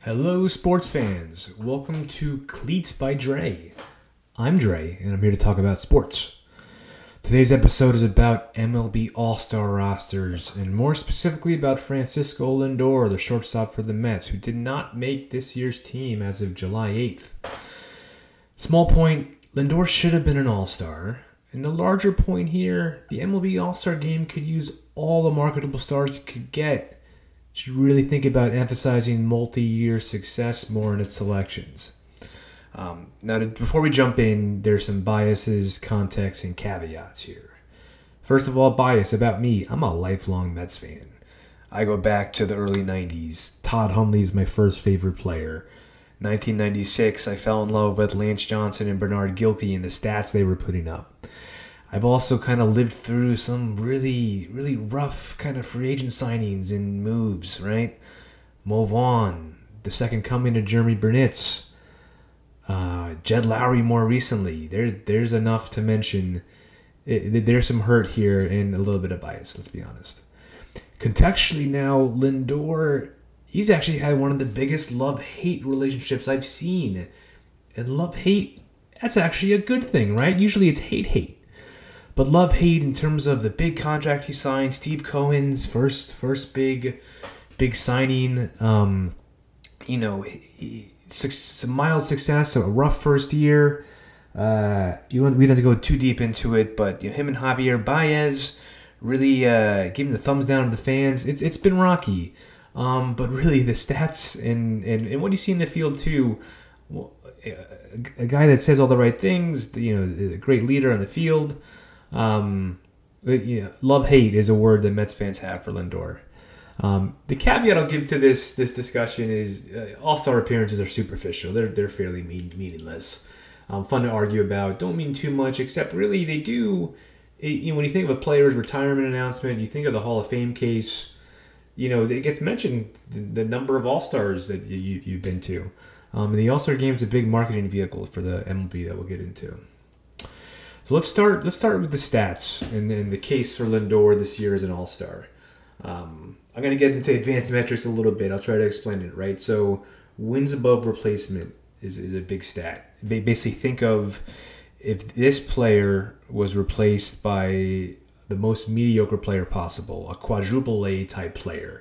Hello, sports fans. Welcome to Cleats by Dre. I'm Dre, and I'm here to talk about sports. Today's episode is about MLB All-Star rosters, and more specifically about Francisco Lindor, the shortstop for the Mets, who did not make this year's team as of July 8th. Small point, Lindor should have been an All-Star. And the larger point here, the MLB All-Star game could use all the marketable stars it could get. Should really think about emphasizing multi-year success more in its selections. Before we jump in, there's some biases, context, and caveats here. First of all, bias about me. I'm a lifelong Mets fan. I go back to the early 90s. Todd Hundley is my first favorite player. 1996, I fell in love with Lance Johnson and Bernard Gilkey and the stats they were putting up. I've also kind of lived through some really, really rough kind of free agent signings and moves, right? Mo Vaughn, the second coming of Jeremy Burnitz, Jed Lowry more recently. There's enough to mention. There's some hurt here and a little bit of bias, let's be honest. Contextually now, Lindor, he's actually had one of the biggest love-hate relationships I've seen. And love-hate, that's actually a good thing, right? Usually it's hate-hate. But love-hate in terms of the big contract he signed, Steve Cohen's first big signing, some mild success, a rough first year. We don't have to go too deep into it, but him and Javier Baez really giving the thumbs down to the fans. It's been rocky, but really the stats and what you see in the field too. A guy that says all the right things, a great leader on the field. Love-hate is a word that Mets fans have for Lindor. The caveat I'll give to this discussion is All-Star appearances are superficial. They're fairly meaningless. Fun to argue about. Don't mean too much, except really they do. When you think of a player's retirement announcement, you think of the Hall of Fame case. It gets mentioned the number of All-Stars that you've been to. And the All-Star game is a big marketing vehicle for the MLB that we'll get into. So let's start with the stats and the case for Lindor this year as an All-Star. I'm going to get into advanced metrics a little bit. I'll try to explain it, right? So wins above replacement is a big stat. Basically think of if this player was replaced by the most mediocre player possible, a quadruple A type player.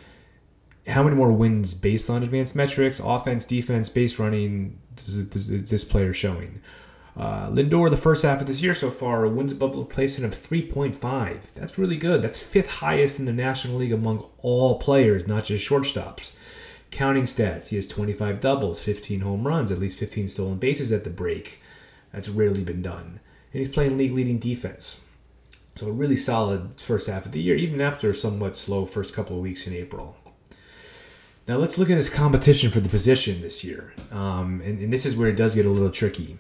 How many more wins based on advanced metrics, offense, defense, base running, is this player showing? Lindor, the first half of this year so far, wins above replacement of 3.5. That's really good. That's fifth highest in the National League among all players, not just shortstops. Counting stats, he has 25 doubles, 15 home runs, at least 15 stolen bases at the break. That's rarely been done. And he's playing league-leading defense. So a really solid first half of the year, even after a somewhat slow first couple of weeks in April. Now let's look at his competition for the position this year. And this is where it does get a little tricky.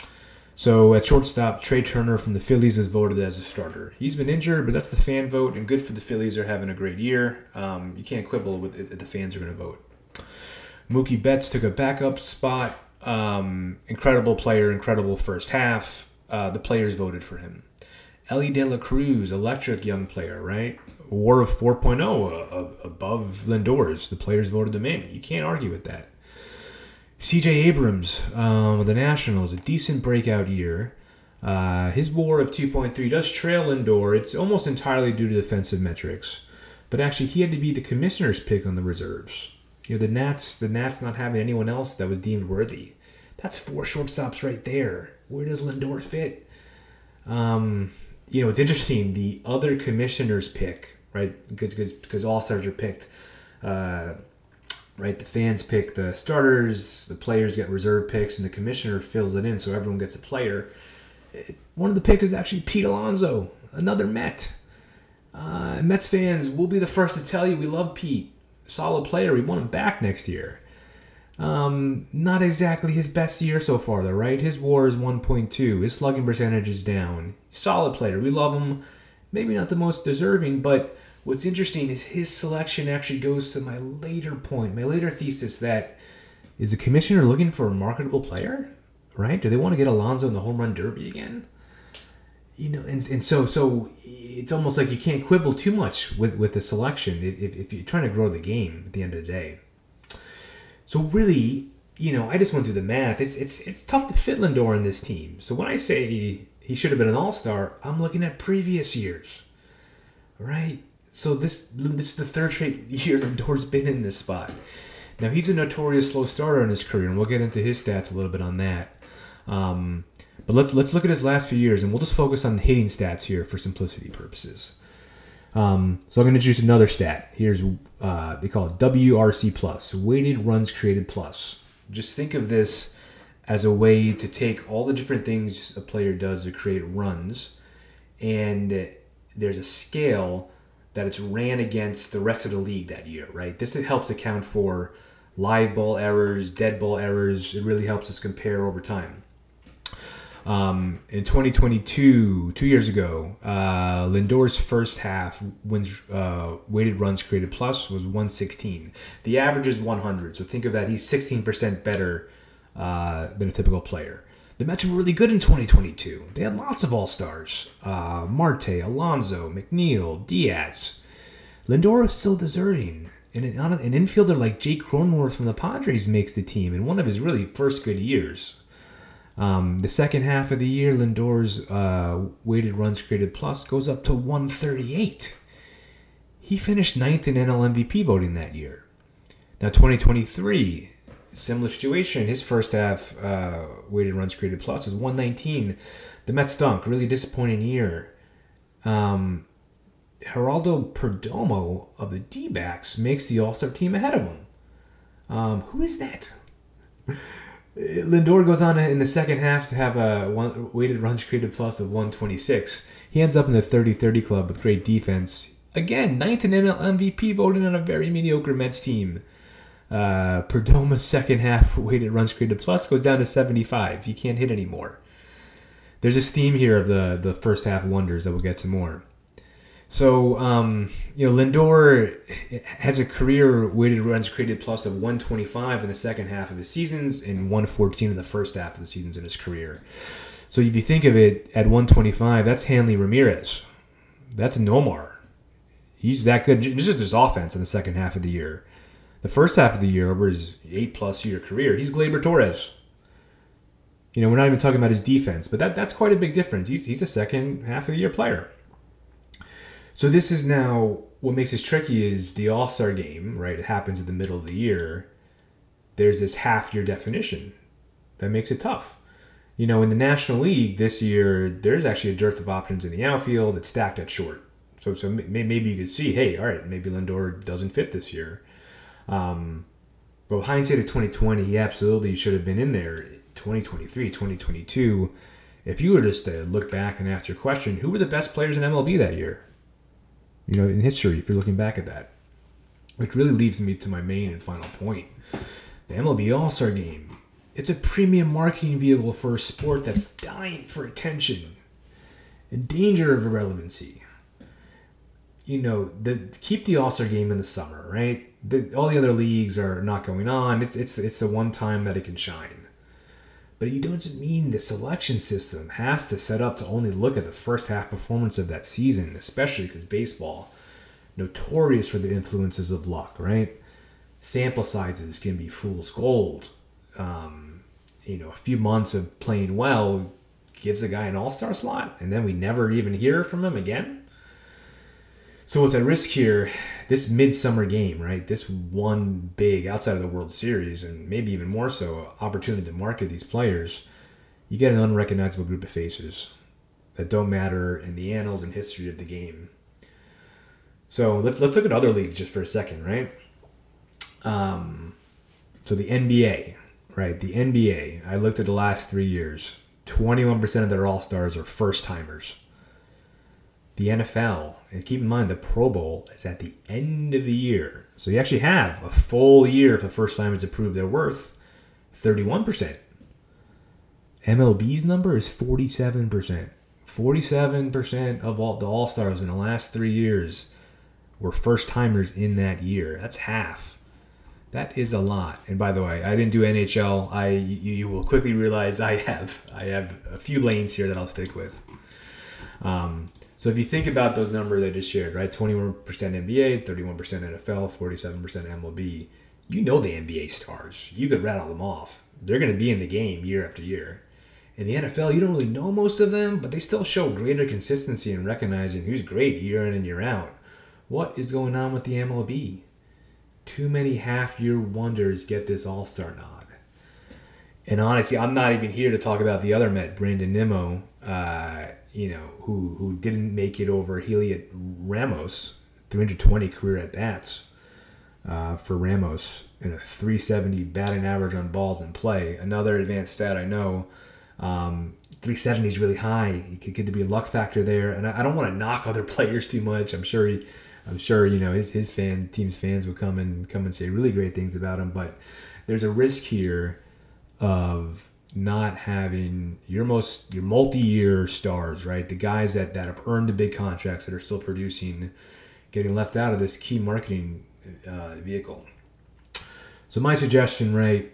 So at shortstop, Trey Turner from the Phillies is voted as a starter. He's been injured, but that's the fan vote, and good for the Phillies. They're having a great year. You can't quibble with it if the fans are going to vote. Mookie Betts took a backup spot. Incredible player, incredible first half. The players voted for him. Elly De La Cruz, electric young player, right? WAR of 4.0 above Lindor's. The players voted him in. You can't argue with that. C.J. Abrams, the Nationals, a decent breakout year. His WAR of 2.3 does trail Lindor. It's almost entirely due to defensive metrics. But actually, he had to be the commissioner's pick on the reserves. The Nats not having anyone else that was deemed worthy. That's four shortstops right there. Where does Lindor fit? It's interesting. The other commissioner's pick, right? Because all stars are picked. Right, the fans pick the starters, the players get reserve picks, and the commissioner fills it in so everyone gets a player. One of the picks is actually Pete Alonso, another Met. Mets fans will be the first to tell you we love Pete. Solid player. We want him back next year. Not exactly his best year so far, though, right? His WAR is 1.2. His slugging percentage is down. Solid player. We love him. Maybe not the most deserving, but what's interesting is his selection actually goes to my later point, my later thesis that is the commissioner looking for a marketable player, right? Do they want to get Alonso in the home run derby again? And so it's almost like you can't quibble too much with the selection if you're trying to grow the game at the end of the day. So really, I just went through the math. It's tough to fit Lindor in this team. So when I say he should have been an all-star, I'm looking at previous years, right? So this is the third straight year Lindor's been in this spot. Now, he's a notorious slow starter in his career, and we'll get into his stats a little bit on that. But let's look at his last few years, and we'll just focus on the hitting stats here for simplicity purposes. So I'm going to introduce another stat. Here's they call it WRC plus, weighted runs created plus. Just think of this as a way to take all the different things a player does to create runs, and there's a scale that it's ran against the rest of the league that year, right? This helps account for live ball errors, dead ball errors. It really helps us compare over time. In 2022, 2 years ago, Lindor's first half weighted runs created plus was 116. The average is 100, so think of that. He's 16% better than a typical player. The Mets were really good in 2022. They had lots of all-stars. Marte, Alonso, McNeil, Diaz. Lindor is still deserting. And an infielder like Jake Cronenworth from the Padres makes the team in one of his really first good years. The second half of the year, Lindor's weighted runs created plus goes up to 138. He finished 9th in NL MVP voting that year. Now, 2023, similar situation. His first half weighted runs created plus is 119. The Mets stunk. Really disappointing year. Geraldo Perdomo of the D-backs makes the All-Star team ahead of him. Who is that? Lindor goes on in the second half to have a weighted runs created plus of 126. He ends up in the 30-30 club with great defense. Again, 9th in NL MVP voting on a very mediocre Mets team. Perdoma's second half weighted runs created plus goes down to 75. He can't hit anymore. There's this theme here of the first half wonders that we'll get to more. So, Lindor has a career weighted runs created plus of 125 in the second half of his seasons and 114 in the first half of the seasons in his career. So if you think of it, at 125, that's Hanley Ramirez. That's Nomar. He's that good. This is his offense in the second half of the year. The first half of the year, over his 8+ year career, he's Gleyber Torres. We're not even talking about his defense, but that's quite a big difference. He's a second half of the year player. So this is now, what makes this tricky is the All-Star game, right? It happens in the middle of the year. There's this half-year definition that makes it tough. In the National League this year, there's actually a dearth of options in the outfield. It's stacked at short. So maybe you could see, hey, all right, maybe Lindor doesn't fit this year. But with hindsight of 2020, he absolutely should have been in there. 2023, 2022, if you were just to look back and ask your question, who were the best players in MLB that year? In history, if you're looking back at that. Which really leads me to my main and final point. The MLB All-Star Game. It's a premium marketing vehicle for a sport that's dying for attention. In danger of irrelevancy. Keep the All-Star Game in the summer, right? All the other leagues are not going on. It's the one time that it can shine. But it doesn't mean the selection system has to set up to only look at the first half performance of that season, especially because baseball, notorious for the influences of luck, right? Sample sizes can be fool's gold. A few months of playing well gives a guy an all-star slot, and then we never even hear from him again. So what's at risk here, this midsummer game, right? This one big, outside of the World Series, and maybe even more so, opportunity to market these players, you get an unrecognizable group of faces that don't matter in the annals and history of the game. So let's look at other leagues just for a second, right? So the NBA, right? The NBA, I looked at the last 3 years. 21% of their all-stars are first-timers. The NFL, and keep in mind the Pro Bowl is at the end of the year. So you actually have a full year for first-timers to prove their worth. 31%. MLB's number is 47%. 47% of all the all-stars in the last 3 years were first-timers in that year. That's half. That is a lot. And by the way, I didn't do NHL. You will quickly realize I have a few lanes here that I'll stick with. So if you think about those numbers I just shared, right? 21% NBA, 31% NFL, 47% MLB. You know the NBA stars. You could rattle them off. They're going to be in the game year after year. In the NFL, you don't really know most of them, but they still show greater consistency in recognizing who's great year in and year out. What is going on with the MLB? Too many half-year wonders get this all-star nod. And honestly, I'm not even here to talk about the other Met, Brandon Nimmo, who didn't make it over Heliot Ramos, 320 career at-bats for Ramos, and a 370 batting average on balls in play. Another advanced stat I know. 370 is really high. It could get to be a luck factor there, and I don't want to knock other players too much. I'm sure his team's fans will come and say really great things about him, but there's a risk here of not having your multi-year stars, right? The guys that have earned the big contracts that are still producing, getting left out of this key marketing vehicle. So my suggestion, right?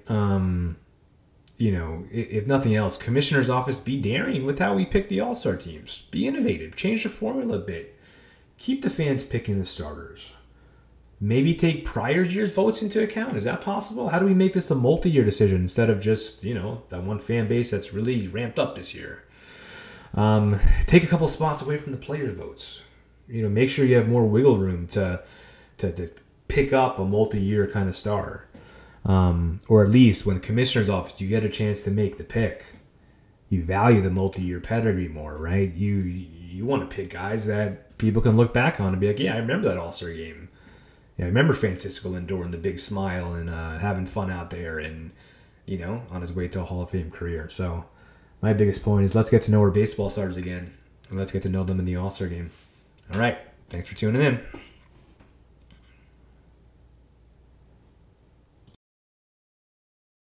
If nothing else, commissioner's office, be daring with how we pick the all-star teams. Be innovative. Change the formula a bit. Keep the fans picking the starters. Maybe take prior year's votes into account. Is that possible? How do we make this a multi-year decision instead of just, that one fan base that's really ramped up this year? Take a couple spots away from the players' votes. Make sure you have more wiggle room to pick up a multi-year kind of star. Or at least when the commissioner's office, you get a chance to make the pick. You value the multi-year pedigree more, right? You want to pick guys that people can look back on and be like, yeah, I remember that All-Star game. Yeah, I remember Francisco Lindor and the big smile and having fun out there and, on his way to a Hall of Fame career. So my biggest point is let's get to know our baseball stars again and let's get to know them in the All-Star game. All right. Thanks for tuning in.